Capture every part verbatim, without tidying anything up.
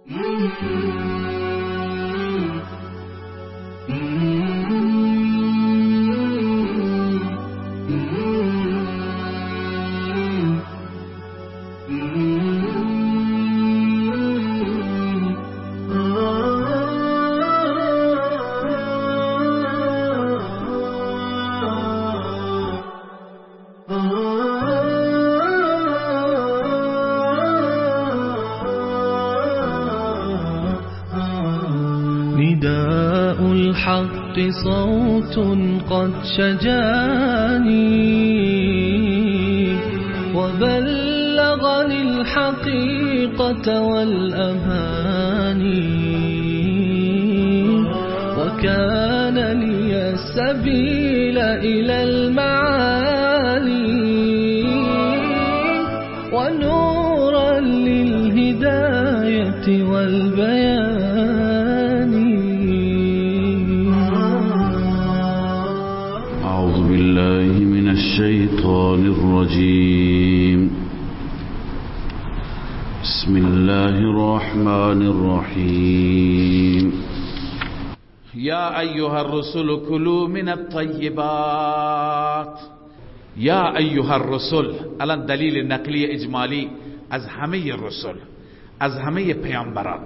نداء الحق صوت قد شجاني وبلغني الحقيقة والأماني وكان لي السبيل إلى المعالي ونورا للهداية والبيان. أعوذ بالله من الشيطان الرجيم. بسم الله الرحمن الرحيم. يا أيها الرسل كلوا من الطيبات. يا أيها الرسل الان دلیل نقلی اجمالی از همه الرسل، از همه پیامبران،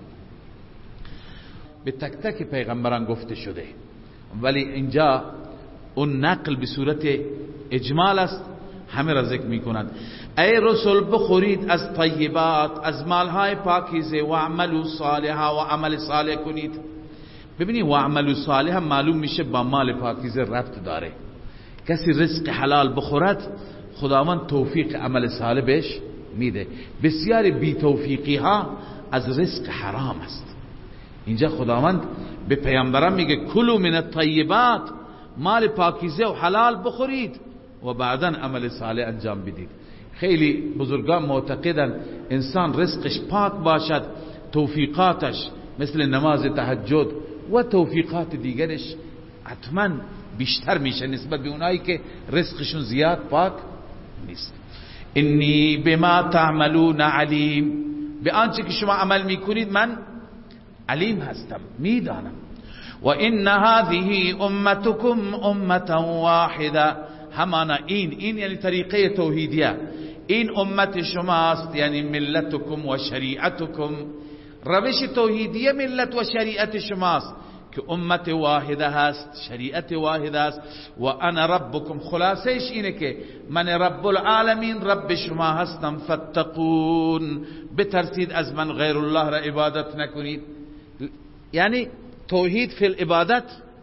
به تک تک پیغمبران گفته شده، ولی اینجا اون نقل به صورت اجمال است، همه را ذکر می کنند. ای رسول بخورید از طیبات، از مالهای پاکیزه، و عملوا صالحا، و عمل صالح کنید. ببینید و عملوا صالحا معلوم میشه با مال پاکیزه ربط داره. کسی رزق حلال بخورد خداوند توفیق عمل صالح بهش میده. بسیار بی توفیقی ها از رزق حرام است. اینجا خداوند به پیامبران میگه کلوا من الطیبات، مال پاکیزه و حلال بخورید و بعدا عمل صالح انجام بدید. خیلی بزرگان معتقدن انسان رزقش پاک باشد، توفیقاتش مثل نماز تهجد و توفیقات دیگرش حتما بیشتر میشه نسبت به اونایی که رزقشون زیاد پاک نیست. انی بما تعملون علیم، به آنچه که شما عمل میکنید من علیم هستم، میدانم. و ان هذه امتکم امه واحده، همانا این این یعنی طریقه توحیدیه، این امت شماست، یعنی ملتکم و شریعتکم، روش توحیدیه ملت و شریعت شماست که امت واحده هست، شریعت واحده است. و انا ربکم، خلاصش اینه که من رب العالمین رب شما هستم، فاتقون، بترسید از من، غیر الله را عبادت نکنید. یعنی توحید فی العبادت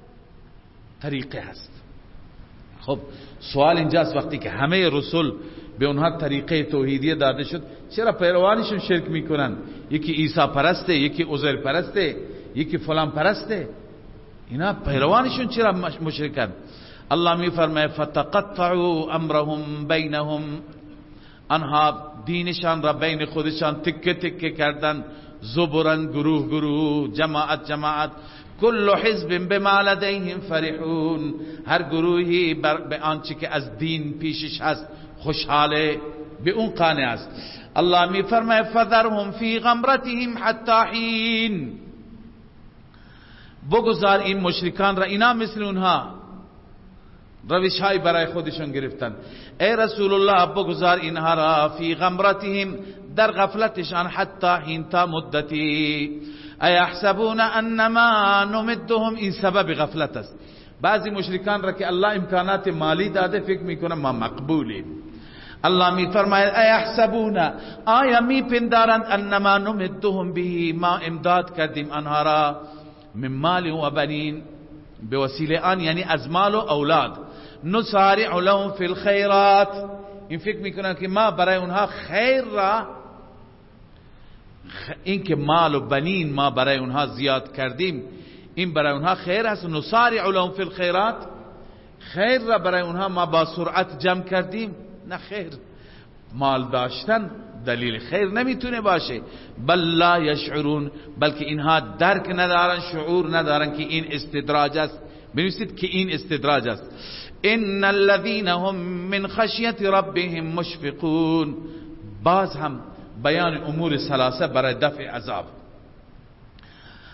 طریقه هست. خب سوال اینجاست وقتی که همه رسول به اونها طریقه توحیدیه داده شد، چرا پیروانشون شرک میکنن؟ یکی عیسی پرسته، یکی عزیر پرسته، یکی فلان پرسته. اینا پیروانشون چرا مشرکن؟ الله می فرماید فتقطعوا امرهم بینهم، آنها دینشان را بین خودشان تکه تکه کردن، زبرن، گروه گروه، جماعت جماعت. کل حزب بما لدیهم فرحون، هر گروهی به آنچه که از دین پیشش هست خوشحاله، به اون قانع است. الله می فرماید فذرهم فی غمرتهم حتی حین، بگذار این مشرکان را، اینا مثل اونها روش های برای خودشون گرفتن. ای رسول الله بگذار اینها را فی غمرتهم، در غفلتشان، حتی حین، تا مدتی. ایحسبون انما نمدهم، این سبب غفلت است. بعضی مشرکان را که الله امکانات مالی داده فکر میکنن ما مقبولیم. الله می فرماید ایحسبون، آیا می پندارند، انما نمدهم به، ما امداد کردیم آنها را، من مال و بنین، به وسیله آن یعنی از مال و اولاد. نسارع لهم فی الخیرات، این فکر میکنن که ما برای اونها خیر را، این که مال و بنین ما برای اونها زیاد کردیم این برای اونها خیر است. نسارع لهم فی الخیرات، خیر را برای اونها ما با سرعت جمع کردیم؟ نه خیر، مال داشتن دلیل خیر نمیتونه باشه. بل لا یشعرون، بلکه اینها درک ندارن، شعور ندارن که این استدراج است. بنویسید که این استدراج است. ان الذين هم من خشیت ربهم مشفقون، باز هم بیان امور ثلاثه برای دفع عذاب.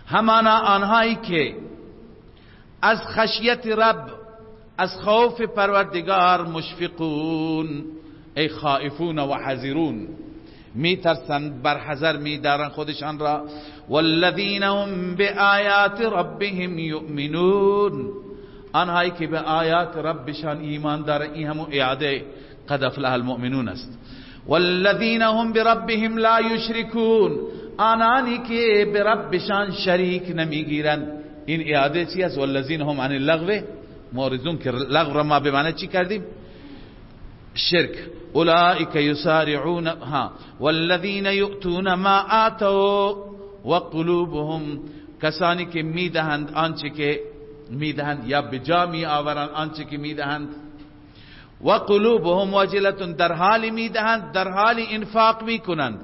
همانا آنهایی که از خشیت رب، از خوف پروردگار مشفقون، ای خائفون و حذرون، می ترسند، برحذر می دارن خودشان را. والذین هم بآیات ربهم یؤمنون، آنهایی که به آیات ربشان ایمان دارن. این همون اعاده قد افلح المؤمنون است. والذین هم بربهم لا یشرکون، آنانی که به ربشان شریک نمیگیرن. این اعاده چی است؟ والذین هم عن اللغو معرضون، که لغو را ما به معنی چی کردیم؟ شرک. اولئک یسارعون ها والذین یؤتون ما آتوا وقلوبهم، کسانی که میدهند آنچه که میدهند یا به جا می آورند آنچه که میدهند. و قلوبهم وجلتون، در حالی میدهند، در حالی انفاق میکنند،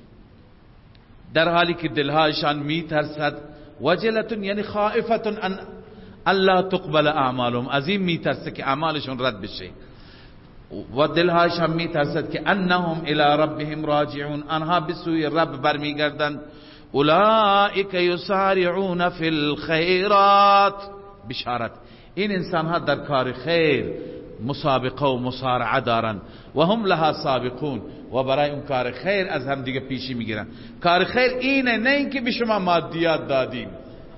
در حالی که دلهایشان میترسد. وجلتون یعنی خائفتون ان الله تقبل اعمالهم، از این میترسد که اعمالشون رد بشه. و دلهایشان میترسد که انهم الی ربهم راجعون، آنها به سوی رب برمیگردند. اولئک یسارعون فی الخیرات، بشارت، این انسان ها در کار خیر مسابقه و مصارعه دارن. و هم لها سابقون، و برای اون کار خیر از هم دیگه پیشی میگیرن. کار خیر اینه، نه اینکه به شما مادیات دادیم.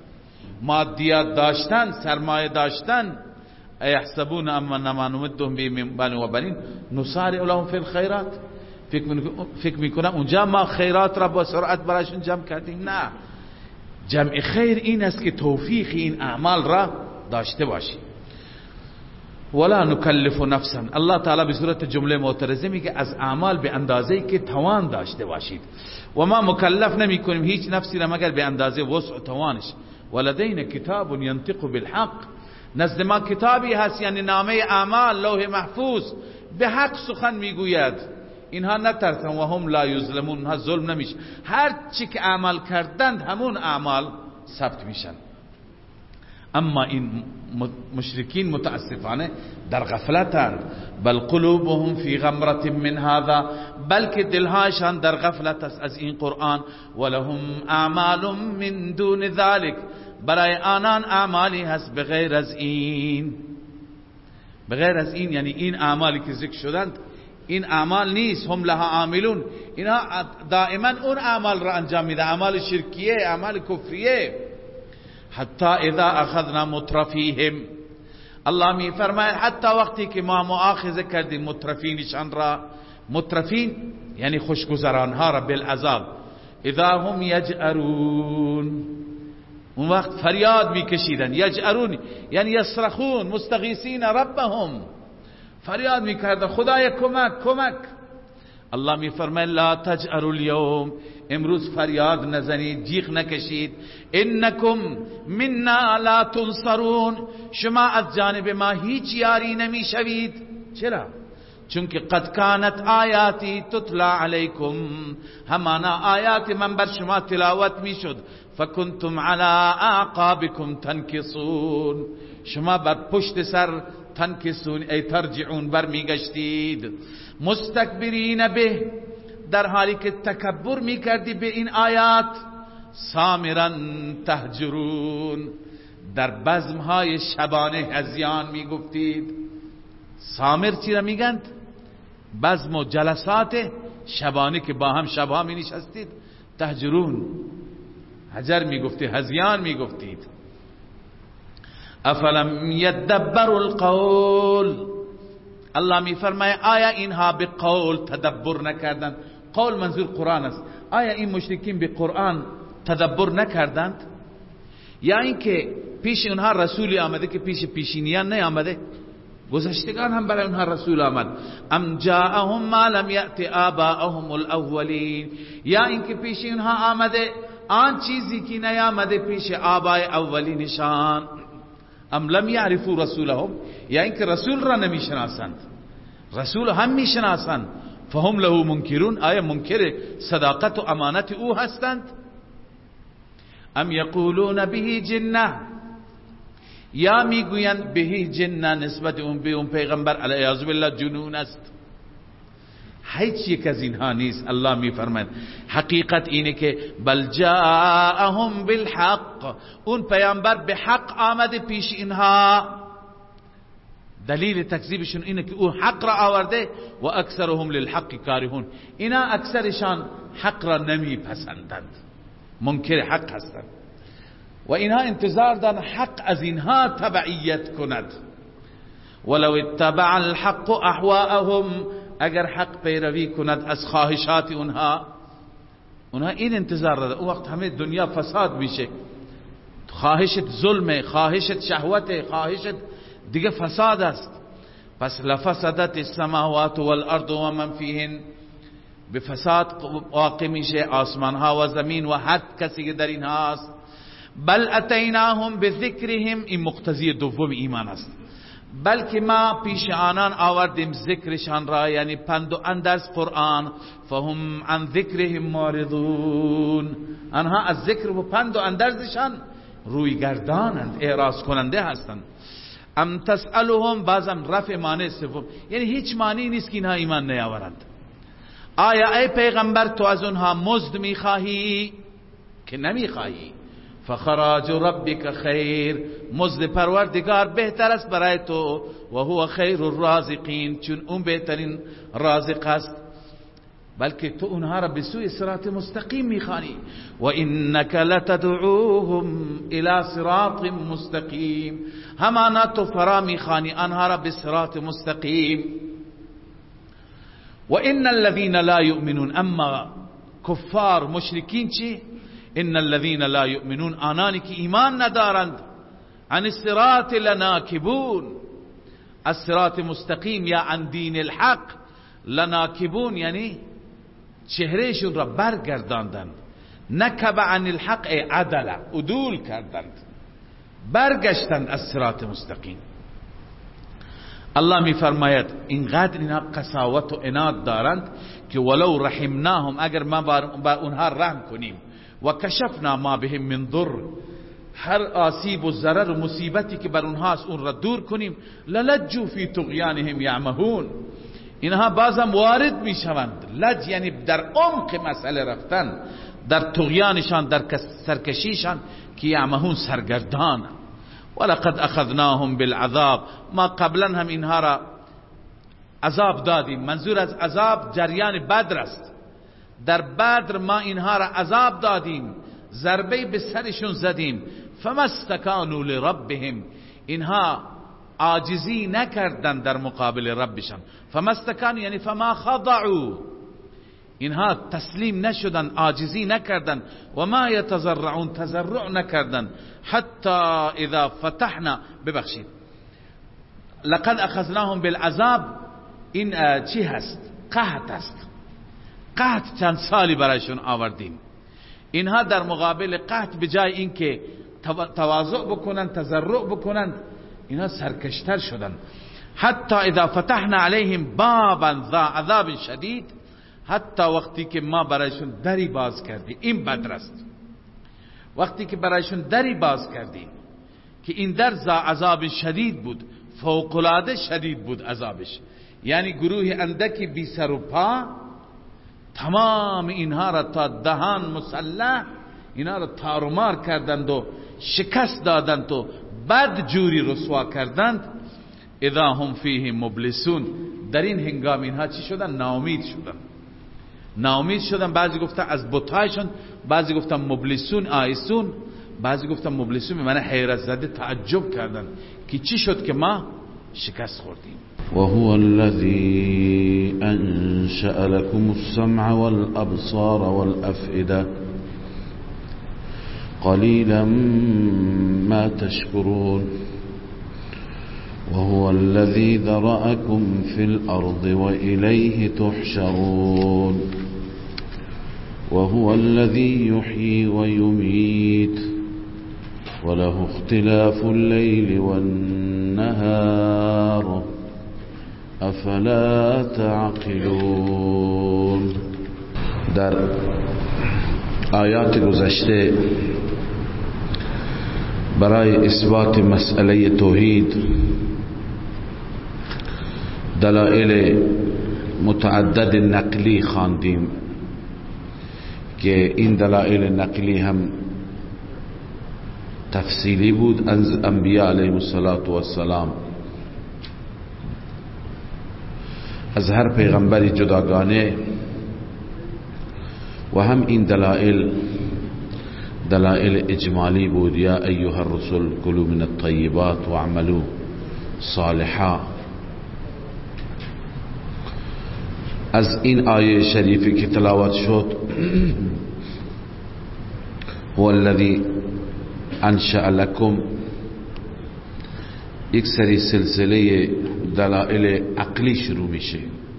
مادیات داشتن، سرمایه داشتن، ایحسبون اما نما نمدهم به من بنین و بنین نسارع لهم فی الخیرات، فکر میکنم اونجا ما خیرات را با سرعت برایشون جمع کردیم. نه، جمع خیر این است که توفیق این اعمال را داشته باشی. ولا نکلف نفسا، الله تعالی به صورت جمله معترضه میگه از اعمال به اندازه‌ای که توان داشته باشید. و ما مکلف نمی کنیم هیچ نفسی را مگر به اندازه وسع و توانش. ولدینا کتاب ینطق بالحق، نزد ما کتابی هست، یعنی نامه اعمال، لوح محفوظ، به حق سخن میگوید. اینها نترسن و هم لا یظلمون، اینها ظلم نمیشه. هر چی که عمل کردند همون اعمال ثبت میشن. اما این مشرکین متاسفانه در غفلتند. بل قلوبهم فی غمرة من هذا، بلکه دلهایشان در غفلت است از این قرآن. ولهم اعمال من دون ذلك، برای آنان اعمالی هست بغیر از این. بغیر از این یعنی این اعمالی که ذکر شدند این اعمال نیست. هم لها عاملون، اینها دائما اون اعمال را انجام میده، اعمال شرکیه، اعمال کفریه. حتی اذا اخذنا مترفیهم، الله می فرماید حتی وقتی که ما مؤاخذه کردیم مترفینشان را. مترفین یعنی خوشگذران ها را بالعذاب. اذا هم یجأرون، اون وقت فریاد میکشیدن. یجأرون یعنی یصرخون مستغیثین ربهم، فریاد میکردن خدای کمک کمک. الله میفرماید لا تجأروا اليوم، امروز فریاد نزنید، جیغ نکشید. انکم منا لا تنصرون، شما از جانب ما هیچ یاری نمیشوید. چرا؟ چون که قد کانت آیاتی تتلا علیکم، همانا آیات من بر شما تلاوت میشد. فکنتم علی اعقابکم تنکصون، شما بر پشت سر تنکصون ای ترجعون برمیگشتید. مستکبرین به، در حالی که تکبر میکردی به این آیات. سامرا تهجرون، در بزمهای شبانه هذیان میگفتید. سامر چی را میگند؟ بزم و جلسات شبانه که با هم شبها می نشستید. تهجرون، هجر میگفتید، هذیان میگفتید. افلم یدبروا القول، الله می فرماید آیا اینها به قول تدبر نکردند؟ قول منظور قرآن است. آیا این مشرکین به قرآن تدبر نکردند؟ یا اینکه پیش اونها رسولی آمده که پیش پیشینیان نیامده؟ گذشتگان هم برای اونها رسول آمد. ام جاءهم ما لم یأت آباءهم الاولین، یا اینکه پیش اونها آمده آن چیزی که نیامده پیش آبای اولینشان. ام لم یعرفوا رسولهم، یا اینکه رسول را نمیشناسند. رسول هم میشناسند. فهم له منکرون، آیا منکر صداقت و امانت او هستند؟ ام یقولون به جنه، یا میگویند به جنه نسبت اون به اون پیغمبر علیه بالله جنون است. هیچ یک از اینها نیست. الله میفرماید حقیقت اینه که بل جاءهم بالحق، اون پیامبر به حق آمده پیش اینها. دلیل تکذیبشون اینه که او حق را آورده و اکثرهم للحق کارهون، اینا اکثرشان حق را نمیپسندند، منکر حق هستند و اینها انتظار دارن حق از اینها تبعیت کند. ولو اتبع الحق احواءهم، اگر حق پیروی کند از خواهشات اونها، اونها این انتظار دارن اون وقت همه دنیا فساد میشه، خواهشت ظلم، خواهشت شهوت، خواهشت دیگه فساد است. پس لفسدت السماوات والارض و من فیهن، به فساد واقع میشه آسمان ها و زمین و هر کسی که در اینها است. بل اتیناهم بذکرهم، این مقتضی دوم ایمان است، بلکه ما پیش آنان آوردیم ذکرشان را، یعنی پند و اندرز قرآن، فهم عن ذکرهم معرضون، آنها از ذکر و پند و اندرزشان روی گردانند، اعراض کننده هستند. ام تسألهم، بازم رفع معنی سوم، یعنی هیچ معنی نیست که اینها ایمان نیاورند. آیا ای پیغمبر تو از اونها مزد میخواهی؟ که نمیخواهی. فخراج ربک خیر، مزد پروردگار بهتر است برای تو، و هو خیر الرازقین، چون اون بهترین رازق است. بلکه تو اونها را به سوی صراط مستقیم میخوانی. و انک لتدعوهم الى صراط مستقیم، همانا تو فرا میخوانی آنها را به صراط مستقیم. و ان الذين لا يؤمنون، اما کفار مشرکین چی؟ ان الذين لا يؤمنون، آنانی که ایمان ندارند، عن الصراط لناکبون، از صراط مستقیم یا عن دین الحق لناکبون، یعنی چهرهشون را برگرداندند. نکب عن الحق ای عدل، عدول کردند، برگشتند از صراط مستقیم. الله می فرماید اینقدر اینها قساوت و عناد دارند که ولو رحمناهم، اگر ما با اونها رحم کنیم، و کشفنا ما بهم من ضر، هر آسیب و ضرر و مصیبتی که بر اونهاست اون را دور کنیم، للجوا فی طغیانهم یعمهون، اینها بازم وارد میشوند. لج یعنی در عمق مسئله رفتن، در طغیانشان، در سرکشیشان، که یعمهون سرگردان. ولقد اخذناهم بالعذاب، ما قبلا هم اینها را عذاب دادیم. منظور از عذاب جریان بدر است. در بدر ما اینها را عذاب دادیم، ضربه به سرشون زدیم. فما استکانوا لربهم، اینها عاجزی نکردن در مقابل ربشان. فما استکانوا یعنی فما خضعوا، اینها تسلیم نشدن، عاجزی نکردن. و ما یتضرعون، تضرع نکردن. حتی اذا فتحنا، ببخشید، لقد اخذناهم بالعذاب، این چی هست؟ قحط است. قحط چند سالی برایشون آوردیم. اینها در مقابل قحط به جای اینکه تواضع بکنن، تضرع بکنن، اینها سرکشتر شدن. حتی اذا فتحنا علیهم بابا ذا عذاب شدید، حتی وقتی که ما برایشون دری باز کردیم. این بدر است، وقتی که برایشون دری باز کردیم که این در ذا عذاب شدید بود، فوق‌العاده شدید بود عذابش، یعنی گروه اندکی بی سر و پا تمام اینها را تا دهان مسلح، اینها را تارومار کردند و شکست دادند و بد جوری رسوا کردند. اذا هم فیه مبلسون، در این هنگام اینها چی شدن؟ ناامید شدن. ناامید شدن، بعضی گفتن از بتایشون، بعضی گفتن مبلسون آیسون، بعضی گفتن مبلسون به معنی حیرت زده، تعجب کردن که چی شد که ما شکست خوردیم. وهو الذي أنشأ لكم السمع والأبصار والأفئدة قليلا ما تشكرون وهو الذي ذرأكم في الأرض وإليه تحشرون وهو الذي يحيي ويميت وله اختلاف الليل والنهار افلا تعقلون. در آیات گذشته برای اثبات مسئله توحید دلائل متعدد نقلی خواندیم که این دلائل نقلی هم تفصیلی بود از انبیاء علیهم السلام، از هر پیغمبری جداگانه، و هم این دلائل دلائل اجمالی بود. یا ایها الرسل کلوا من الطیبات واعملوا صالحا. از این آیه شریفی که تلاوت شد هو الذی انشأ لكم، یک سری سلسله دلائل عقلی شروع میشه.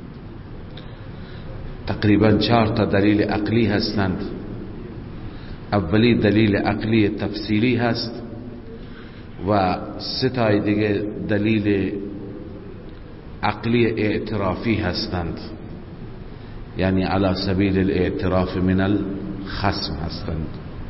تقریبا چهار تا دلیل عقلی هستند. اولی دلیل عقلی تفصیلی هست و سه تا دیگه دلیل عقلی اعترافی هستند، یعنی علی سبیل الاعتراف من الخصم هستند.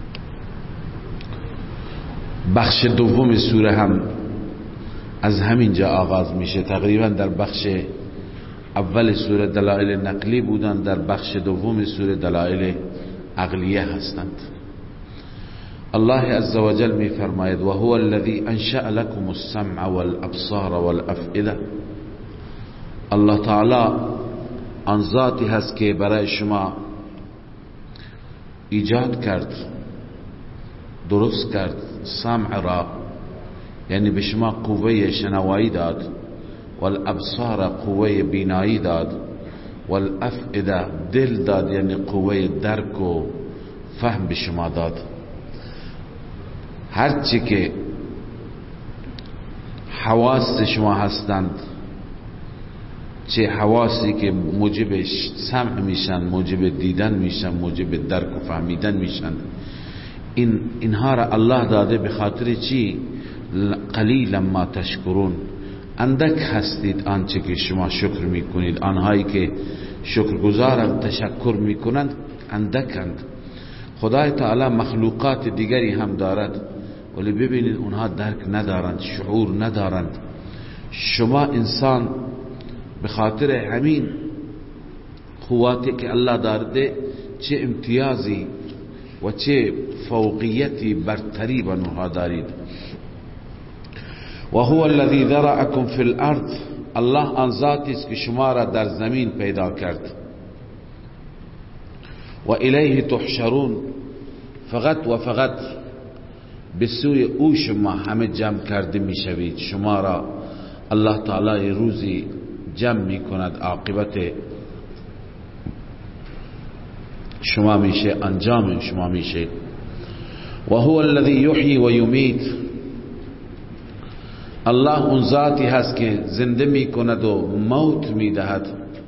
بخش دوم سوره هم از همین جا آغاز میشه. تقریبا در بخش اول سوره دلائل نقلی بودند، در بخش دوم سوره دلائل عقلیه هستند. الله عز وجل می فرماید و هو الذی انشأ لكم السمع والابصار والافئده. الله تعالی آن ذاتی هست که برای شما ایجاد کرد، درست کرد سمع را، یعنی به شما قوه شنوایی داد، والابصار قوه بینایی داد، والافئده دل داد، یعنی قوه درک و فهم به شما داد. هرچی که حواس شما هستند، چه حواسی که موجب سمع میشن، موجب دیدن میشن، موجب درک و فهمیدن میشن، این اینها را الله داده به خاطر چی؟ قلیلا ما تشکرون. اندک هستید آنچه که شما شکر میکنید. آنهایی که شکرگزارند، تشکر میکنند، اندکند. خدای تعالی مخلوقات دیگری هم دارد، ولی ببینید اونها درک ندارند، شعور ندارند. شما انسان به خاطر همین قواتی که الله دارده چه امتیازی و چه فوقیتی برتری به اونها دارید. و هو الذی ذرأکم فی الارض. الله آن ذاتی است که شما را در زمین پیدا کرد. و الیه تحشرون. فقط و فقط به سوی او شما همه جمع کرده می شوید. شما را الله تعالی روزی جمع می کند، عاقبت شما میشه، انجام شما میشه. و هو الذی یحیی و یمیت. الله اون ذاتی هست که زنده می کند و موت می دهد.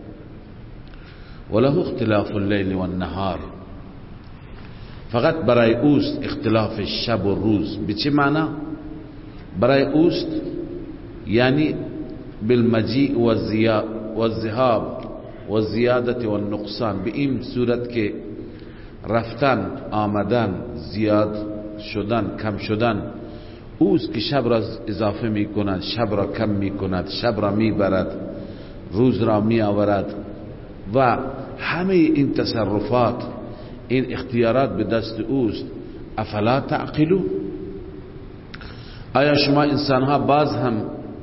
و له اختلاف اللیل و النهار. فقط برای اوست اختلاف شب و روز. به چه معنی؟ برای اوست یعنی بالمجیء و الذهاب و زیادت و النقصان. به این صورت که رفتن، آمدن، زیاد شدن، کم شدن اوست که شب را اضافه می کند، شب را کم می کند، شب را می برد، روز را می آورد. و همه این تصرفات، این اختیارات به دست اوست. افلا تعقلون. آیا شما انسان ها باز هم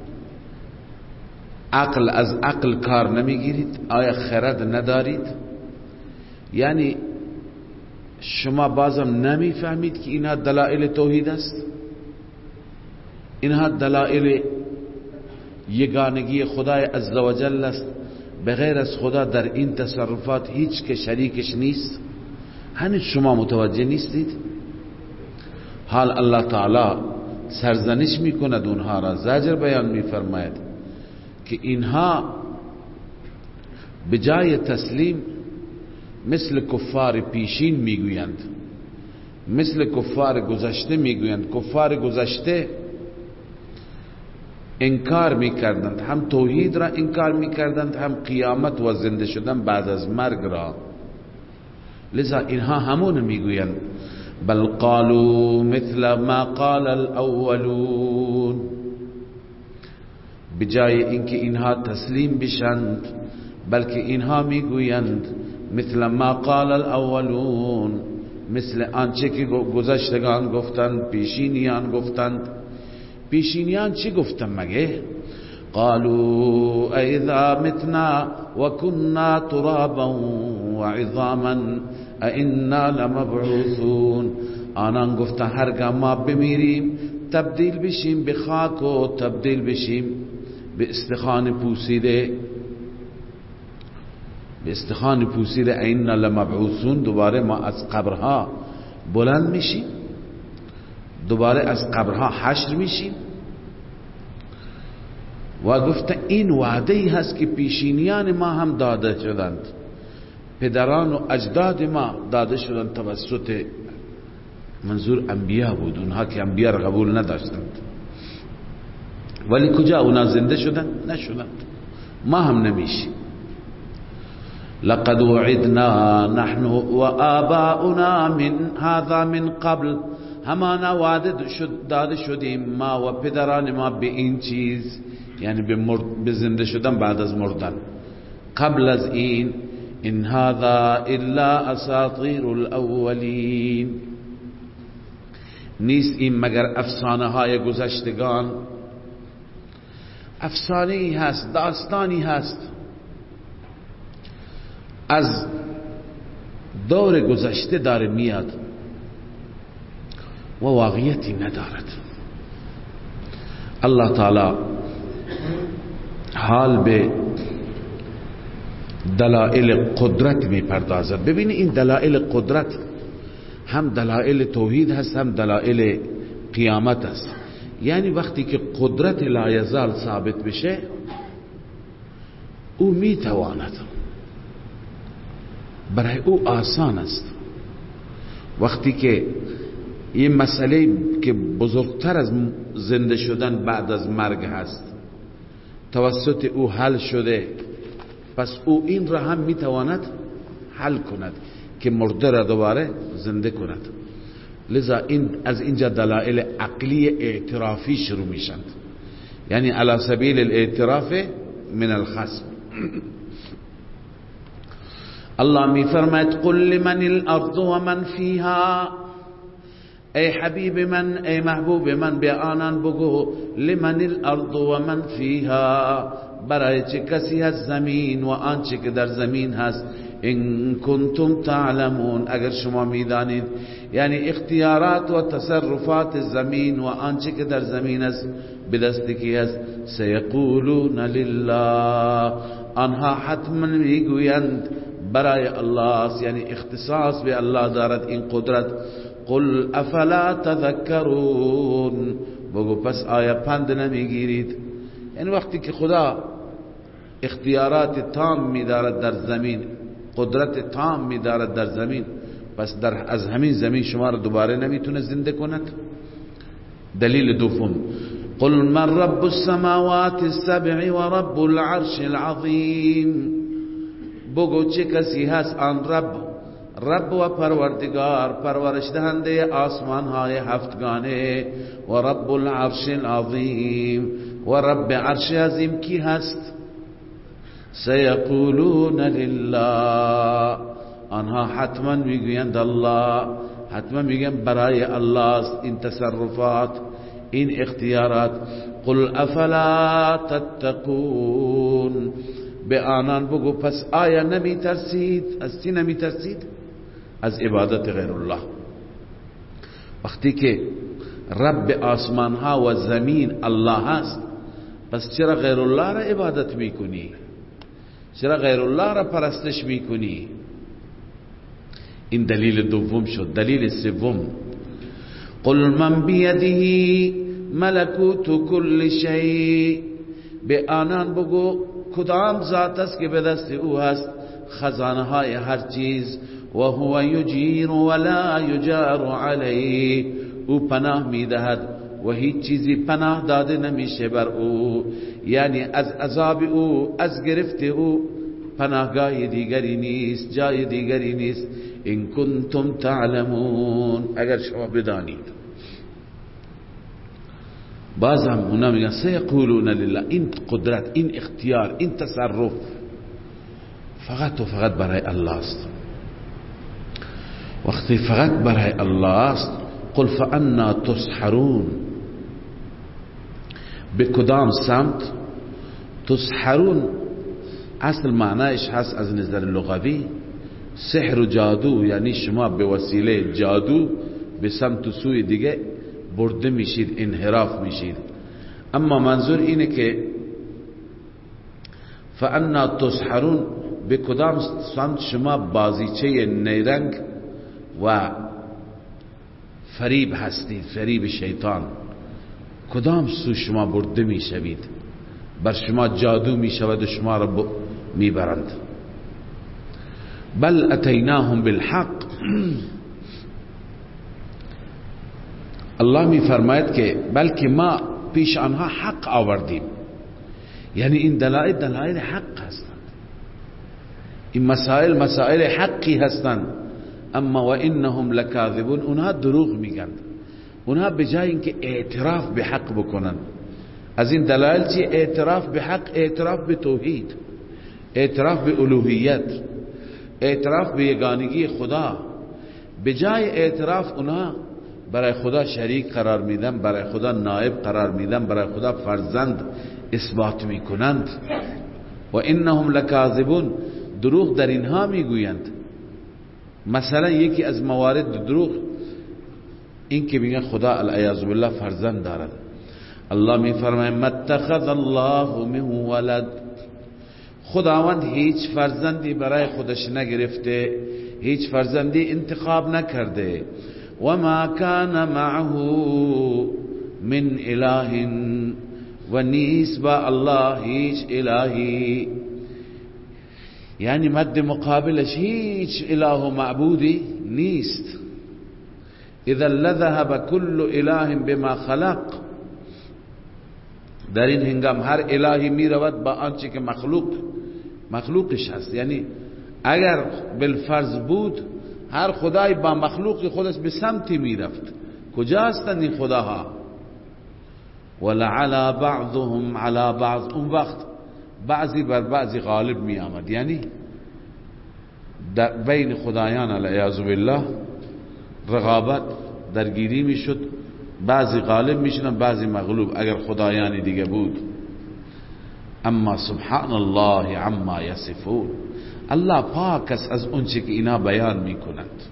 عقل از عقل کار نمیگیرید؟ آیا خرد ندارید؟ یعنی شما بازم نمیفهمید که اینها دلائل توحید است؟ اینها دلائل یگانگی خدای عزوجل است. بغیر از خدا در این تصرفات هیچ که شریکش نیست. هنوز شما متوجه نیستید؟ حال الله تعالی سرزنش میکند اونها را، زجر بیان میفرماید که اینها به جای تسلیم مثل کفار پیشین میگویند، مثل کفار گذشته میگویند. کفار گذشته انکار میکردند، هم توحید را انکار میکردند، هم قیامت و زنده شدن بعد از مرگ را. لذا اینها همون میگویند بل قالوا مثل ما قال الاولون. بجای اینکه اینها تسلیم بشند بلکه اینها میگویند مثل ما قال الاولون، مثل آنچه که گذشتگان گفتند، پیشینیان گفتند. پیشینیان چی گفتند مگه؟ قالوا اذا متنا وكنا ترابا وعظاما ائنا لمبعوثون. آنان گفتن هرگاه ما بمیریم تبدیل بشیم به خاک و تبدیل بشیم به استخوان پوسیده، به استخوان پوسیده ائنا لمبعوثون. دوباره ما از قبرها بلند میشیم، دوباره از قبرها حشر میشیم. و گفته این وعده ای هست که پیشینیان ما هم داده شدند، پدران و اجداد ما داده شدند توسط، منظور انبیا بود، اونها که انبیا را قبول نداشتند. ولی کجا اونا زنده شدند؟ نشدند. ما هم نمیشیم. لقد وعدنا نحن و آباؤنا من هذا من قبل، همانا وعده شد داده شدیم ما و پدران ما به این چیز، یعنی به, مرد به زنده شدن بعد از مردن. قبل از این ان هذا الا اساطیر الاولین، نیست این مگر افسانه های گذشتگان. افسانه ای هست، داستانی هست از دور گذشته داره میاد و واقعیتی ندارد. الله تعالی حال به دلائل قدرت می پردازد. ببینید این دلائل قدرت هم دلائل توحید هست، هم دلائل قیامت هست. یعنی وقتی که قدرت لا یزال ثابت بشه، او می تواند، برای او آسان است. وقتی که این مسئله که بزرگتر از زنده شدن بعد از مرگ هست توسط او حل شده، پس او این را هم میتواند حل کند که مرده را دوباره زنده کند. لذا این از اینجا دلائل عقلی اعترافی شروع میشند، یعنی علی سبیل الاعتراف من الخصم. الله می فرماید قل لمن الارض و من فیها، ای حبیب من، ای محبوب من، به آنان بگو لمن الارض و من فیها، برای چه کسی هست زمین و آنچه که در زمین هست. ان کنتم تعلمون، اگر شما میدانید، یعنی اختیارات و تصرفات زمین و آنچه که در زمین است به دست کی است. سیقولون لله، آنها حتما میگویند برای الله است، یعنی اختصاص به الله دارد این قدرت. قل افلا تذکرون، بگو پس آیا پند نمیگیرید؟ یعنی وقتی که خدا اختیارات تام می‌دارد در زمین، قدرت تام می‌دارد در زمین، پس در از همین زمین شما را دوباره نمیتونه زنده کند؟ دلیل دوم قل من رب السماوات السبع و رب العرش العظیم، بگو چه کسی هست آن رب، رب و پروردگار، پرورش دهنده آسمان های هفتگانه، و رب العرش العظیم، و رب عرش عظیم کی هست؟ سیقولون لله، آنها حتما میگویند الله، حتما میگن برای الله است این تصرفات، این اختیارات. قل افلا تتقون، به آنان بگو پس آیا نمی ترسید؟ از چی نمی ترسید؟ از عبادت غیر الله. وقتی که رب آسمان ها و زمین الله هست، پس چرا غیر الله را عبادت میکنی؟ چرا غیر الله را پرستش میکنی؟ این دلیل دوم شد. دلیل سوم قل من بیده ملکوت کل شیء، به آنان بگو کدام ذات است که به دست او هست خزانه های هر چیز. و هو یجیر ولا یجار علیه، او پناه میدهد و هیچ چیزی پناه داده نمیشه بر او، یعنی از عذاب او، از گرفت او پناهگاه دیگری نیست، جای دیگری نیست. ان کنتم تعلمون، اگر شما بدانید. باز هم اونا میگن سیقولون لله، این قدرت، این اختیار، این تصرف فقط و فقط برای الله است. وقتی فقط برای الله است، قل فانا تسحرون، به کدام سمت؟ تسحرون اصل معنیش هست از نظر لغوی سحر و جادو، یعنی شما به وسیله جادو به سمت و سوی دیگه برده میشید، انحراف میشید. اما منظور اینه که فانا تسحرون، به کدام سمت شما بازیچه نیرنگ و فریب هستید، فریب شیطان، کدام سو شما برده میشوید، بر شما جادو میشود و شما را میبرند. بل اتیناهم بالحق، الله میفرماید که بلکه ما پیش آنها حق آوردیم، یعنی این دلائل دلائل حق هستند، این مسائل مسائل حقی هستند. اما و انهم لکاذبون، اونها دروغ میگن. اونها به جای اینکه اعتراف به حق بکنن، از این دلائل چی؟ اعتراف به حق، اعتراف به توحید، اعتراف به الوهیت، اعتراف به یگانگی خدا، به جای اعتراف اونها برای خدا شریک قرار میدن، برای خدا نائب قرار میدن، برای خدا فرزند اثبات میکنند. و انهم لکاذبون، دروغ در اینها میگویند. مثلا یکی از موارد دروغ این که میگن خدا العیاذ بالله فرزند دارد. الله میفرماید متخذ الله من ولد، خداوند هیچ فرزندی برای خودش نگرفته، هیچ فرزندی انتخاب نکرده. و ما کان معه من اله، و نیست با الله هیچ الهی، یعنی مد مقابلش هیچ اله و معبودی نیست. اذا لذهب كل اله بما خلق، در این هنگام هر الهی می رود با آنچه که مخلوق مخلوقش هست. یعنی اگر بالفرض بود هر خدای با مخلوق خودش به سمتی می رفت. کجا هستند این خداها؟ ولعلى بعضهم على بعض، اون وقت بعضی بر بعضی غالب می آمد، یعنی در بین خدایان العیاذ بالله رقابت درگیری می شد، بعضی غالب می شدن بعضی مغلوب اگر خدایانی دیگه بود. اما سبحان الله عما یصفون، الله پاک است از اون چه که اینا بیان می کنند.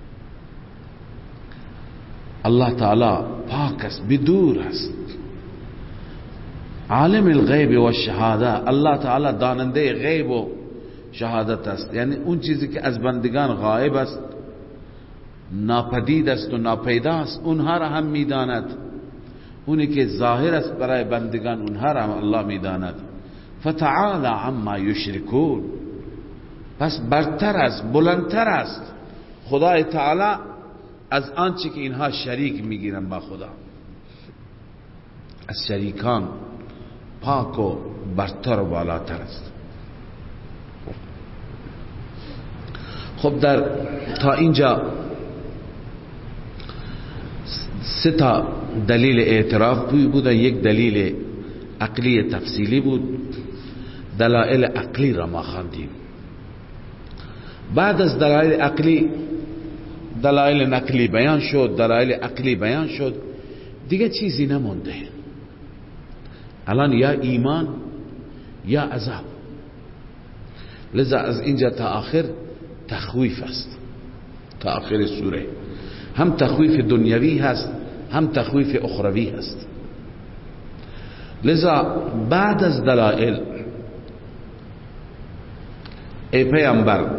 الله تعالی پاک است، بدور است، عالم الغیب و الشهاده. الله تعالی داننده غیب و شهادت است، یعنی اون چیزی که از بندگان غایب است، ناپدید است و ناپیدا است، اونها را هم میداند. اونی که ظاهر است برای بندگان اونها را هم الله میداند. فتعالی عما یشرکون، پس برتر است، بلندتر است خدای تعالی از آنچه که اینها شریک میگیرن با خدا. از شریکان پاک و برتر و بالاتر است. خب در تا اینجا سه تا دلیل اعتراف بود. یک دلیل عقلی تفصیلی بود، دلائل عقلی را ما خواندیم. بعد از دلائل عقلی دلائل نقلی بیان شد، دلائل عقلی بیان شد، دیگه چیزی نمونده. الان یا ایمان یا عذاب. لذا از اینجا تا آخر تخویف است، تا آخر سوره هم تخویف دنیوی هست هم تخویف اخروی هست. لذا بعد از دلائل ای پیامبر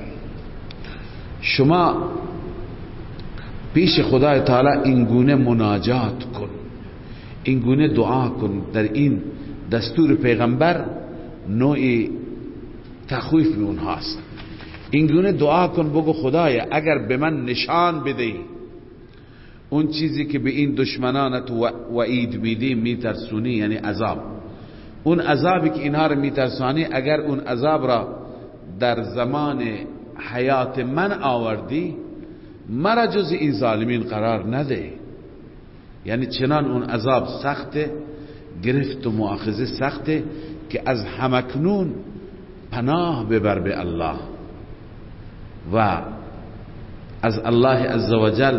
شما پیش خدای تعالی اینگونه مناجات کن، اینگونه دعا کن. در این دستور پیغمبر نوعی تخویف به اونهاست. اینگونه دعا کن، بگو خدایا اگر به من نشان بدهی اون چیزی که به این دشمنانت وعید میدی میترسونی، یعنی عذاب، اون عذابی که اینها رو میترسانی، اگر اون عذاب را در زمان حیات من آوردی مرا جز این ظالمین قرار نده. یعنی چنان اون عذاب سخته، گرفت و مؤاخذه سخته که از همکنون پناه ببر به الله و از الله عزوجل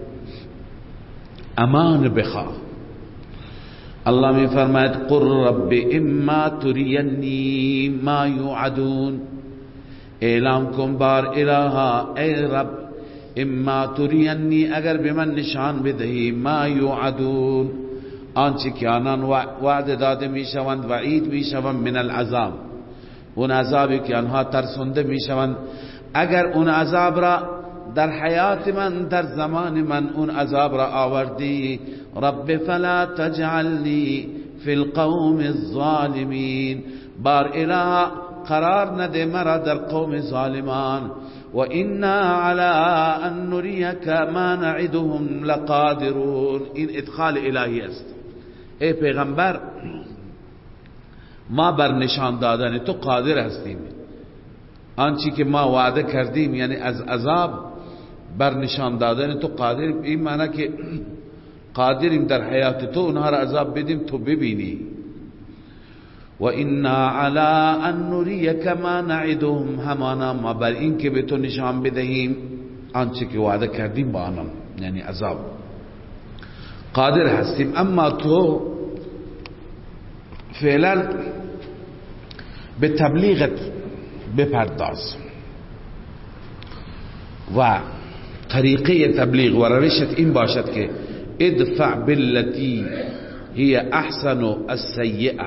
امان بخواه. الله می فرماید قل رب اما ترینی ما یوعدون، اعلام کن بار الها ای رب اما ترینی اگر به من نشان بدهی ما یوعدون آنچه که آنان وعده داده می شوند وعید می شوند من العذاب، اون عذابی که آنها ترسونده می شوند، اگر اون عذاب را در حیات من در زمان من اون عذاب را آوردی، رب فلا تجعلنی فی القوم الظالمین، بار اله قرار نده مرا در قوم ظالمان، و انا علی ان نریک ما نعدهم لقادرون. این ادخال الهی است. ای پیغمبر ما بر نشان دادن تو قادر هستیم، آنچه که ما وعده کردیم یعنی از عذاب بر نشان دادن تو قادریم. این معنی که قادریم در حیات تو اونها را عذاب بدیم تو ببینی. و انا علی ان نریک ما نعدهم، همانا ما بر این که به تو نشان بدهیم آنچه که وعده کردیم با آنان یعنی عذاب قادر هستیم. اما تو فعلا به تبلیغت بپرداز و طریقه تبلیغ و روشت این باشد که ادفع باللتی هی احسن السیئه،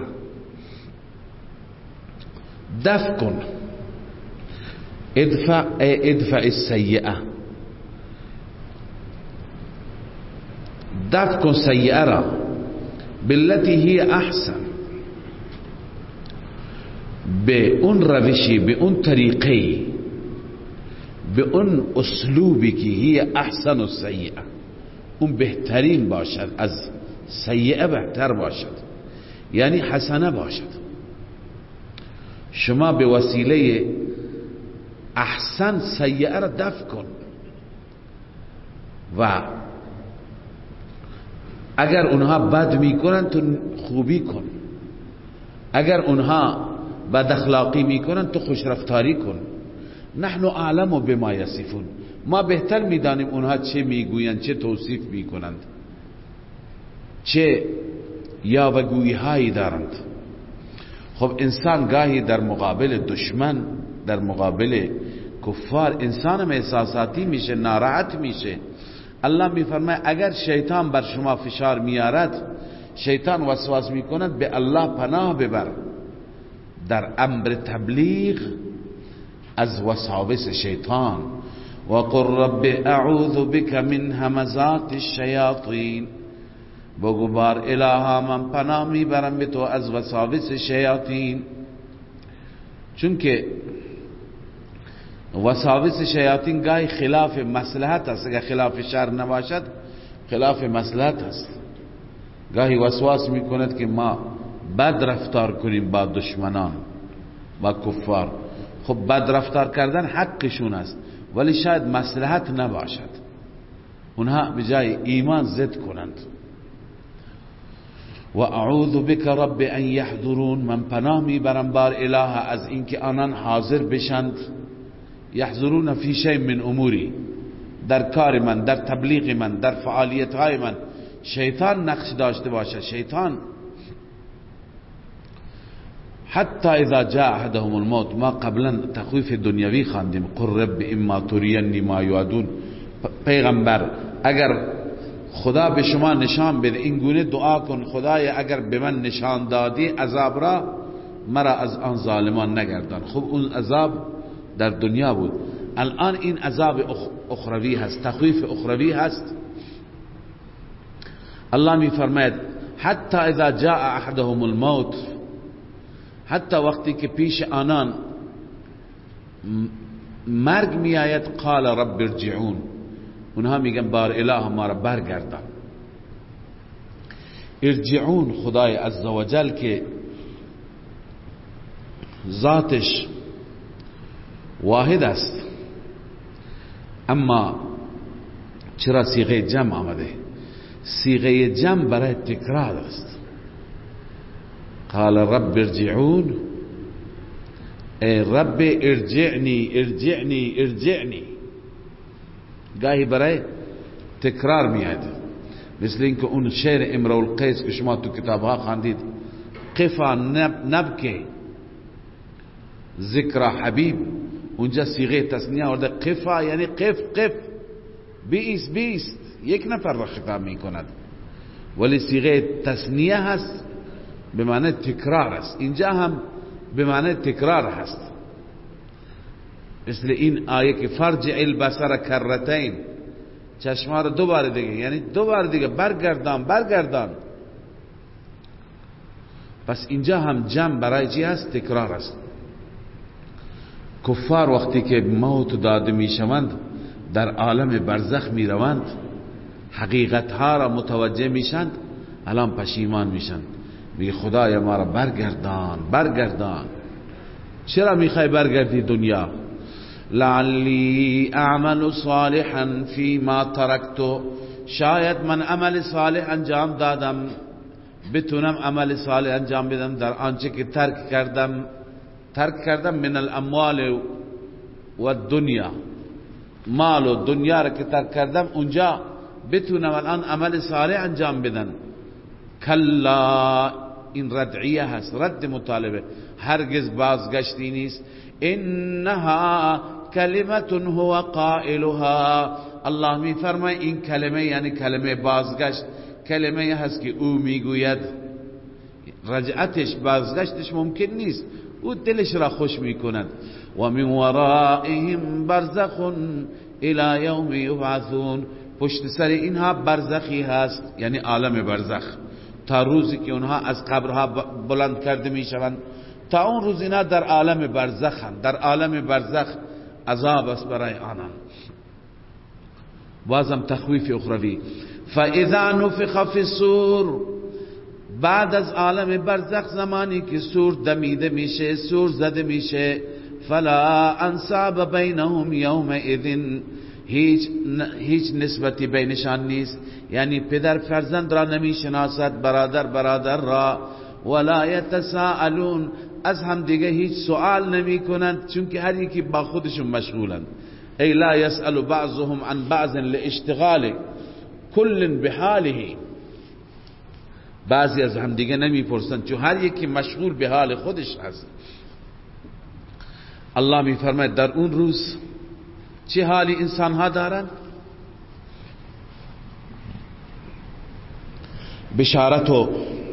دفع کن، ادفع ادفع السیئه، دفع کن سیئه را، باللتی هی احسن، به اون روشی، به اون طریقی، به اون اسلوبی که هی احسن السیئه، اون بهترین باشد، از سیئه بهتر باشد، یعنی حسنه باشد. شما به وسیله احسن سیئه را دفع کن و اگر اونها بد میکنن تو خوبی کن، اگر اونها بد اخلاقی میکنن تو خوش رفتاری کن. نحن اعلم بما یصفون، ما بهتر میدانیم اونها چه میگویند، چه توصیف میکنند، چه یاوه‌گویی هایی دارند. خب انسان گاهی در مقابل دشمن، در مقابل کفار انسان هم احساساتی میشه، ناراحت میشه. الله میفرماید اگر شیطان بر شما فشار میارد، شیطان وسواس میکند، به الله پناه ببر در امر تبلیغ از وساوس شیطان. و قل رب اعوذ بک من همزات الشیاطین، بگو بار الها من پناه میبرم به تو از وساوس شیاطین، چون که وساوس شیاطین گاهی خلاف مصلحت است، اگر خلاف شر نباشد خلاف مصلحت است. گاهی وسواس میکند که ما بد رفتار کنیم با دشمنان، با کفار. خب بد رفتار کردن حقشون است، ولی شاید مصلحت نباشد، اونها به جای ایمان ضد کنند. و اعوذ بک رب ان یحضرون، من پناه میبرم بار اله از اینکه آنان حاضر بشند، یحضرون فی شیء من اموری، در کار من، در تبلیغ من، در فعالیت های من شیطان نقش داشته باشه. شیطان حتی اذا جاء احدهم الموت، ما قبلا تخویف دنیوی خواندیم، قل رب اما ترینی ما یوعدون، پیغمبر اگر خدا به شما نشان بده این گونه دعا کن، خدای اگر به من نشان دادی عذاب را، مرا از آن ظالمان نگردان. خب اون عذاب در دنیا بود، الان این عذاب اخروی هست، تخویف اخروی هست. الله می فرماید حتی اذا جاء احدهم الموت، حتی وقتی که پیش آنان مرگ می آید، قال رب ارجعون، اونها میگن بار اله ما را برگردان. ارجعون خدای عزوجل که ذاتش واحد است، اما چرا صیغه جمع آمده؟ صیغه جمع برای تکرار است. قال رب ارجعون ای رب ارجعنی ارجعنی ارجعنی. گاهی برای تکرار میاد، مثل اینکه اون شعر امرؤ القیس که شما تو کتابها خواندید، قفا نب نبکه ذکر حبیب، اونجا صیغه تثنیه آورده قفا یعنی قف قف، بیست بیست، یک نفر را خطاب می کند، ولی صیغه تثنیه هست به معنی تکرار است، اینجا هم به معنی تکرار هست. مثل این آیه که فرجع البصر کرتین، چشما رو دو بار دیگه، یعنی دو بار دیگه برگردان برگردان. پس اینجا هم جمع برای چی هست؟ تکرار است. کفار وقتی که موت داده می شوند در عالم برزخ می روند، حقیقت ها را متوجه می شند، الان پشیمان می شند، میگه خدایا ما را برگردان برگردان. چرا میخوای برگردی دنیا؟ لعلی اعمل صالحا فيما ترکت، شاید من عمل صالح انجام دادم، بتونم عمل صالح انجام بدم در آنچه که ترک کردم. ترک کردم من الاموال و الدنیا، مال و دنیا را که ترک کردم، اونجا بتونم الان عمل صالح انجام بدم. کلا، این ردعیه هست، رد مطالبه، هرگز بازگشتی نیست. انها کلمت هو قائلها، الله می فرمای این کلمه یعنی کلمه بازگشت، کلمه هست که او میگوید، رجعتش بازگشتش ممکن نیست، او دلش را خوش میکند. و من ورائهم برزخ الى یوم یبعثون، پشت سر اینها برزخی هست، یعنی عالم برزخ، تا روزی که اونها از قبرها بلند کرده میشوند، تا اون روز اینا در عالم برزخ هستند. در عالم برزخ عذاب است برای آنان. بازم تخویف اخروی. فاذا نفخ فی الصور، بعد از عالم برزخ زمانی که سور دمیده میشه، سور زده میشه، فلا انساب بینهم یومئذ، هیچ هیچ نسبتی بینشان نیست، یعنی پدر فرزند را نمیشناسد، برادر برادر را، ولا یتساءلون، از هم دیگه هیچ سوال نمی کنند، چون که هر یکی با خودشون مشغولند. ای لا یسأل بعضهم عن بعض لاشتغال کل بحاله، بعضی از هم دیگه نمی پرسند، چون هر یکی مشغول به حال خودش هست. الله می فرماید در اون روز چه حالی انسان ها دارند؟ بشارت و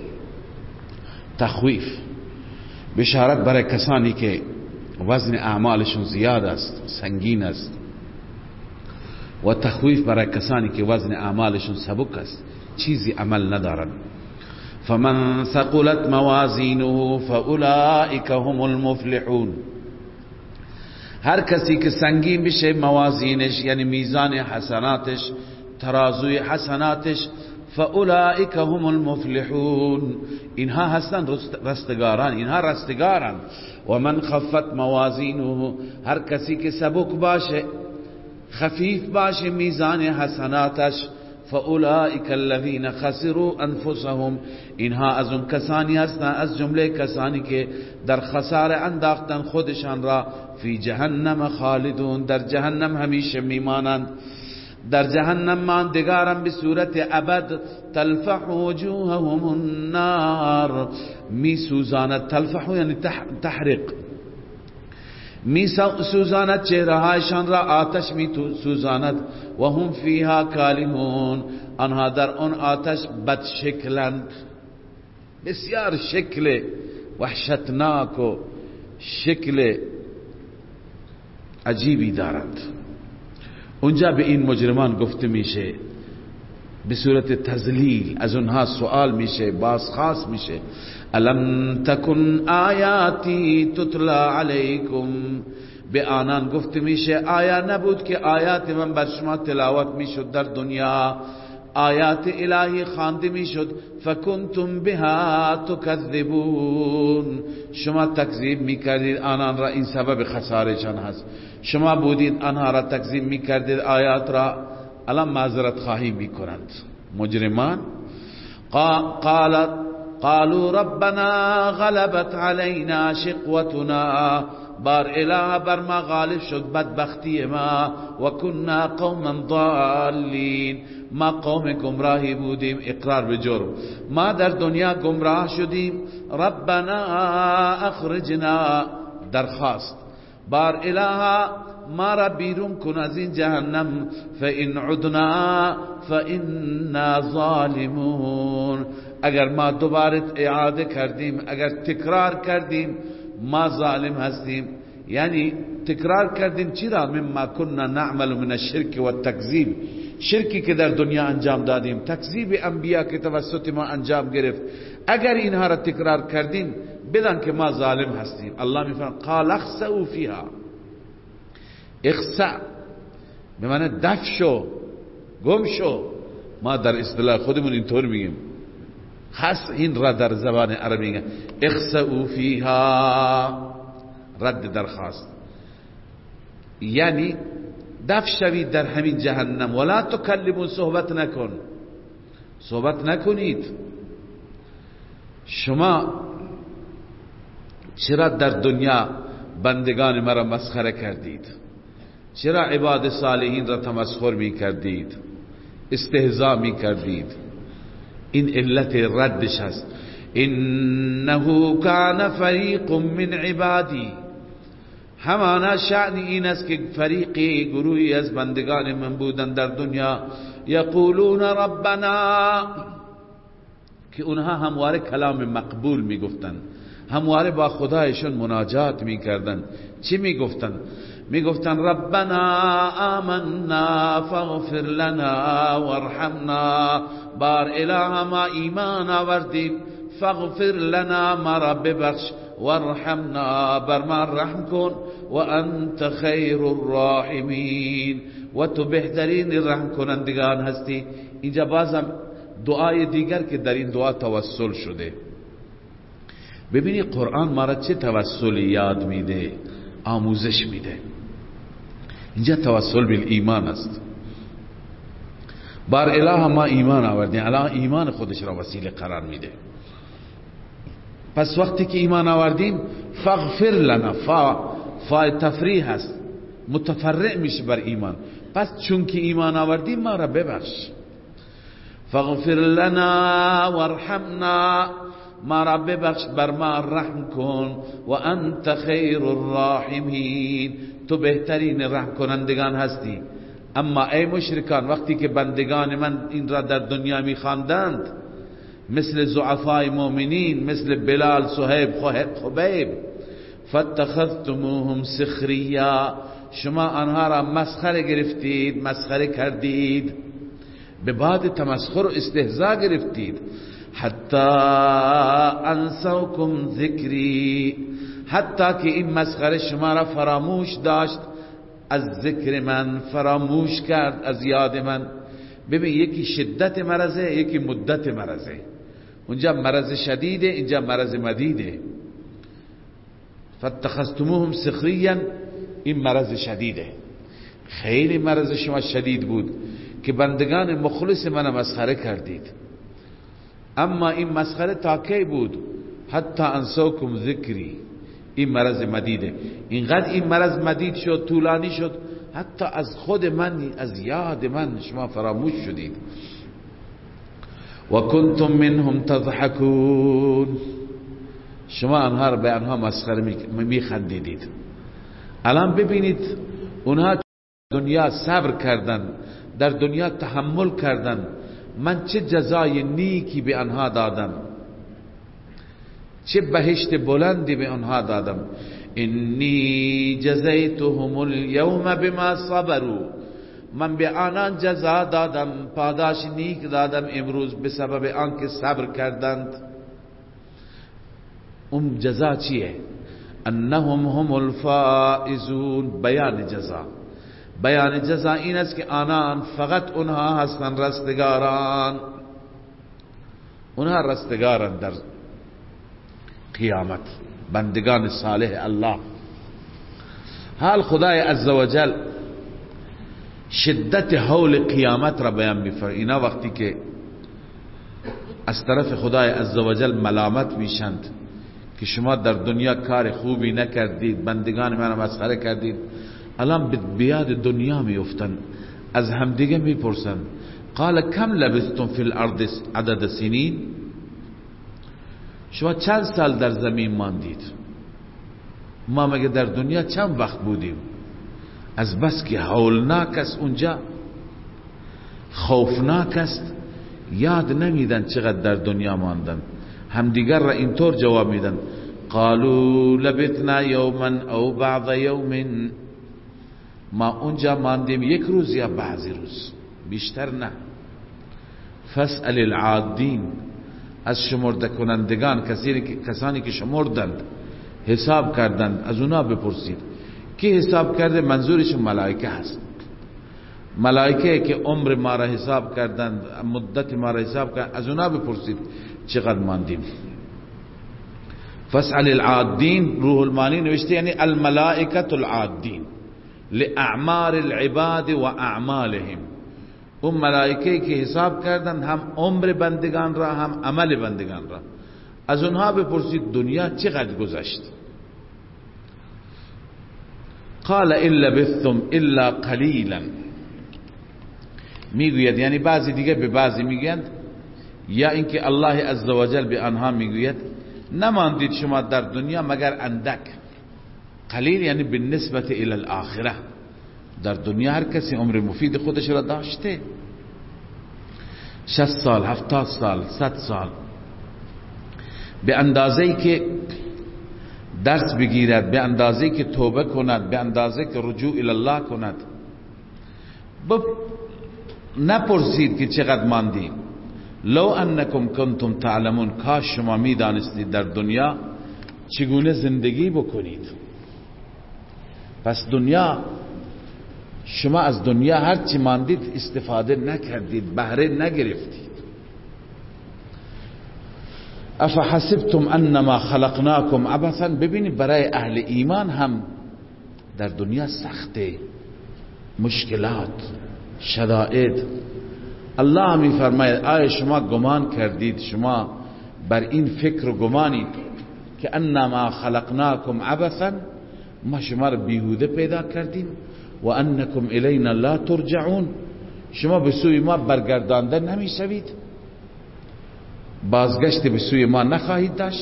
تخویف. بشارت برای کسانی که وزن اعمالشون زیاد است، سنگین است، و تخویف برای کسانی که وزن اعمالشون سبک است، چیزی عمل ندارند. فمن ثقلت موازینه فاولئک هم المفلحون، هر کسی که سنگین بشه موازینش، یعنی میزان حسناتش، ترازوی حسناتش، فاولئک هم المفلحون، اینها هستن رستگاران، اینها رستگارن. و من خفت موازینه، هر کسی که سبک باشه، خفیف باشه میزان حسناتش، فاولئک الذین خسروا انفسهم، اینها از اون کسانی هستند، از جمله کسانی که در خساره انداختن خودشان را، فی جهنم خالدون، در جهنم همیشه میمانند، در جهنم ماندگارن به صورت ابد. تلفح وجوههم النار، می سوزاند، تلفح یعنی تحرق، می سوزاند چهرهایشان را آتش می سوزاند. و هم فیها کالمون، آنها در آن آتش بد شکلند، بسیار شکل وحشتناک و شکل عجیبی دارند. اونجا به این مجرمان گفته میشه به صورت تذلیل، از اونها سوال میشه، بازخواست میشه. الم تکن آیاتی تتلا علیکم، به آنان گفته میشه آیا نبود که آیات من بر شما تلاوت میشد در دنیا، آیات الهی خوانده میشد، فکنتم بها تکذبون، شما تکذیب میکردید آنان را، این سبب خسارهشان هست، شما بودید آنها را تکذیب میکردید آیات را، الان معذرت خواهی میکنند. مجرمان قالت قالوا ربنا غلبت علينا شقوتنا بار اله بر ما غالب شد بدبختی ما و کنا قوما ضالین ما قوم گمراهی بودیم اقرار به جرم ما در دنیا گمراه شدیم ربنا اخرجنا درخواست بار اله ما را بیرون کن از این جهنم فإن عدنا فإنا ظالمون اگر ما دوباره اعاده کردیم اگر تکرار کردیم ما ظالم هستیم یعنی تکرار کردیم چرا مما كنا نعمل من الشرك والتكذيب شرکی که در دنیا انجام دادیم تکذیب انبیا که توسط ما انجام گرفت اگر اینها را تکرار کردیم بدان که ما ظالم هستیم الله میفرماید قال اخسئوا فيها اخسع به معنی دفع شو گم شو ما در اصطلاح خودمون اینطور میگیم خاص این را در زبان عربی میگن اخسئوا فيها رد درخواست یعنی دفع شوید در همین جهنم ولا تکلمون صحبت نکن صحبت نکنید شما چرا در دنیا بندگان مرا مسخره کردید چرا عباد صالحین را تمسخر می کردید استهزاء می کردید این علت ردش هست انه کان فریق من عبادی همانا شأن این است که فریقی گروهی از بندگان من بودن در دنیا یقولون ربنا که اونها همواره کلام مقبول می گفتن همواره با خدایشون مناجات می کردن چی می گفتن؟ می گفتن ربنا آمنا فاغفر لنا وارحمنا بار اله ما ایمان آوردیم فاغفر لنا ما را ببخش وارحمنا بر ما رحم کن و انت خیر الراحمین و تو بهترین رحم کنندگان هستی. اینجا بازم دعای دیگر که در این دعا توسل شده. ببینی قرآن ما را چه توسلی یاد میده، آموزش میده. اینجا توسل بالایمان است. بار اله ما ایمان آوردیم، الان ایمان خودش را وسیله قرار میده. پس وقتی که ایمان آوردیم فاغفر لنا، فا فا تفریح هست، متفرع میشه بر ایمان. پس چون که ایمان آوردیم ما را ببخش. فاغفر لنا وارحمنا، ما را ببخش بر ما رحم کن. و انت خیر الراحمین، تو بهترین رحم کنندگان هستی. اما ای مشرکان وقتی که بندگان من این را در دنیا می خواندند، مثل ضعفای مؤمنین، مثل بلال، صهیب، خبیب، فاتخذتموهم سخریا، شما آنها را مسخره گرفتید، مسخره کردید، به بعد تمسخر و استهزاء گرفتید. حتی انسوکم ذکری، حتی که این مسخره شما را فراموش داشت، از ذکر من فراموش کرد، از یاد من. ببین یکی شدت مرضه، یکی مدت مرضه. اونجا مرض شدیده، اینجا مرض مدیده. فاتخذتموهم سخریا، این مرض شدیده. خیلی مرض شما شدید بود که بندگان مخلص من مسخره کردید. اما این مسخره تا کی بود؟ حتی انسوکم ذکری، این مرض مدیده. اینقدر این مرض مدید شد، طولانی شد، حتی از خود من، از یاد من شما فراموش شدید. و کنتم منهم تضحکون، شما آنها را به آنها مسخره میخندیدید. الان ببینید اونها دنیا صبر کردن، در دنیا تحمل کردن، من چه جزای نیکی به آنها دادم، چه بهشت بلندی به آنها دادم. انی جزیتهم اليوم بما صبروا، من به آنان جزا دادم، پاداش نیک دادم امروز به سبب آنکه صبر کردند. اون جزا چیه؟ انهم هم الفائزون. بیان جزا، بیان جزا این است که آنان فقط اونها هستن رستگاران، اونها رستگارن در قیامت، بندگان صالح الله. حال خدای عزوجل شدت حول قیامت را بیان می‌فرماید. اینا وقتی که از طرف خدای عزوجل ملامت میشند که شما در دنیا کار خوبی نکردید، بندگان من مسخره کردید، الان بیاد دنیا میافتن، از همدیگه میپرسن قال کم لبثتم فی الارض عدد سنین، شما چند سال در زمین ماندید؟ ما مگه در دنیا چند وقت بودیم؟ از بس که هولناک است اونجا، خوفناک است، یاد نمیدن چقدر در دنیا ماندن. همدیگر را اینطور جواب میدن قالوا لبثنا یوما او بعض یوم، ما اونجا ماندیم یک روز یا بعضی روز، بیشتر نه. فاسأل العادین، از شمرده کنندگان، کسانی که شمردند، حساب کردند، از اونا بپرسید. کی حساب کرده؟ منظورش ملائکه هست. ملائکه که عمر ما را حساب کردند، مدت ما را حساب کردند، از اونا بپرسید چقدر ماندیم. فاسأل العادین، روح المانی نوشته یعنی الملائکه العادین لاعمار العباد و اعمالهم، اون ملائکه که حساب کردند هم عمر بندگان را هم عمل بندگان را، از اونها بپرسید دنیا چقدر گذشت. قال ان لبثتم الا قلیلا، میگوید یعنی بعضی دیگه به بعضی میگویند، یا اینکه الله عزوجل به آنها میگوید نماندید شما در دنیا مگر اندک. قلیل یعنی بالنسبه الی الاخره، در دنیا هر کسی عمر مفید خودش را داشته، شصت سال، هفتاد سال، صد سال، به اندازه‌ای که درس بگیرد، به اندازه‌ای که توبه کند، به اندازه‌ای که رجوع الی الله کند. بب... نپرسید که چقدر ماندیم. لو انکم کنتم تعلمون، کاش شما می دانستید در دنیا چگونه زندگی بکنید. پس دنیا، شما از دنیا هر چی ماندید استفاده نکردید، بهره نگرفتید. افحسبتم انما خلقناکم عبثا، ببینید برای اهل ایمان هم در دنیا سخته، مشکلات، شدائد. الله می فرماید آیا شما گمان کردید، شما بر این فکر و گمانید که انما خلقناکم عبثا، ما شما را بیهوده پیدا کردیم، و انکم الینا لا ترجعون، شما به سوی ما برگردانده نمی شوید، بازگشت به سوی ما نخواهید داشت.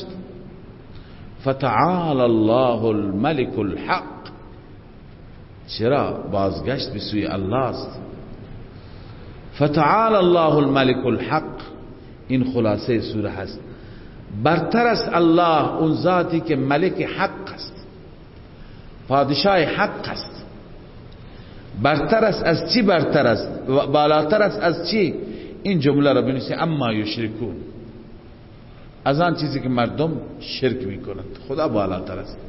فتعال الله الملك الحق، چرا؟ بازگشت به سوی الله است. فتعال الله الملك الحق، این خلاصه سوره هست. برتر است الله، اون ذاتی که ملک حق است، پادشاه حق است. برتر است از چی؟ برتر است و بالاتر است از چی؟ این جمله را بنویسید، اما یشرکون، از آن چیزی که مردم شرک میکنند خدا بالاتر است.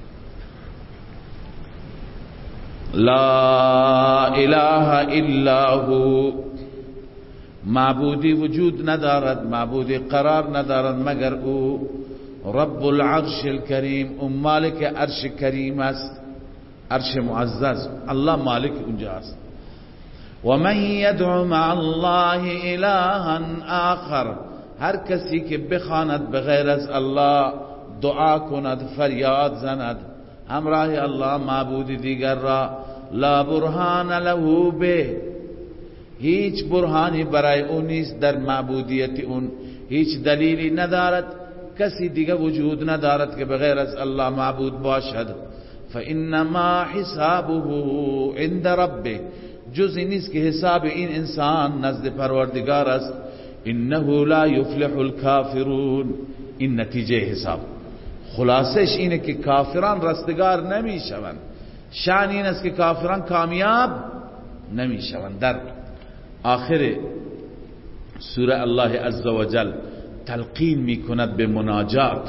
لا اله الا هو، معبودی وجود ندارد، معبودی قرار ندارد مگر او. رب العرش الکریم، اون مالک عرش کریم است، عرش معزز، الله مالک اونجا است. و من یدعو مع الله الها آخر، هر کسی که بخواند بغیر از الله، دعا کند، فریاد زند همراه الله معبود دیگر را، لا برهان له به، هیچ برهانی برای اون نیست در معبودیت اون، هیچ دلیلی ندارد، کسی دیگه وجود ندارد که بغیر از الله معبود باشد. فانما حسابه عند ربه، جزی نیست که حساب این انسان نزد پروردگار است. انه لا یفلح الکافرون، این نتیجه حساب. خلاصش اینه که کافران رستگار نمی شوند. شأن این است که کافران کامیاب نمی شوند. در آخر سوره الله عزوجل تلقین می کند به مناجات،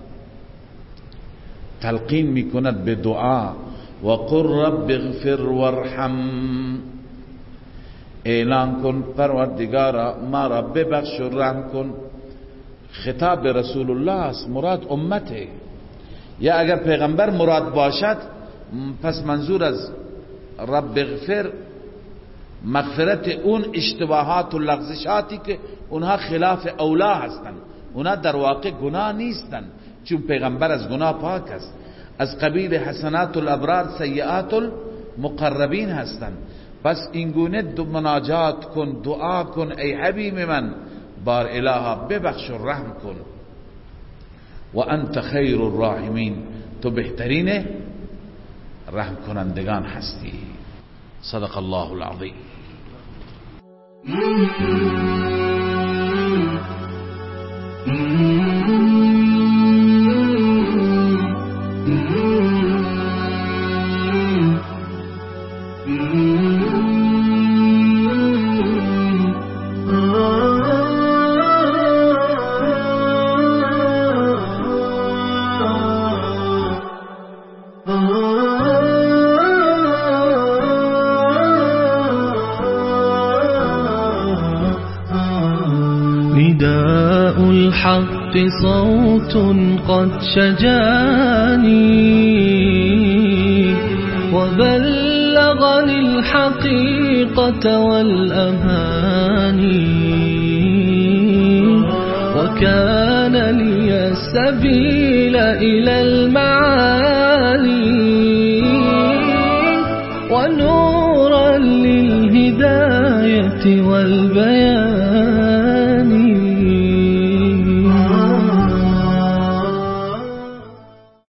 تلقین می کند به دعا. و قل رب اغفر وارحم، اعلان کن پروردگارا ما را ببخش و رحم کن. خطاب به رسول الله است، مراد امته. یا اگر پیغمبر مراد باشد پس منظور از رب اغفر مغفرت اون اشتباهات و لغزشاتی که اونها خلاف اولا هستند، اونها در واقع گناه نیستند، چون پیغمبر از گناه پاک است، از قبیل حسنات الابرار سیئات المقربین هستند. پس اینگونه دو مناجات کن، دعا کن ای حبیب من، بار الها ببخش و رحم کن. و انت خیر الراحمین، تو بهترین رحم کنندگان هستی. صدق الله العظیم. نداء الحق صوت قد شجاني وبلغني الحقيقة والأماني، وكان لي السبيل إلى المعالي ونورا للهداية والبيان.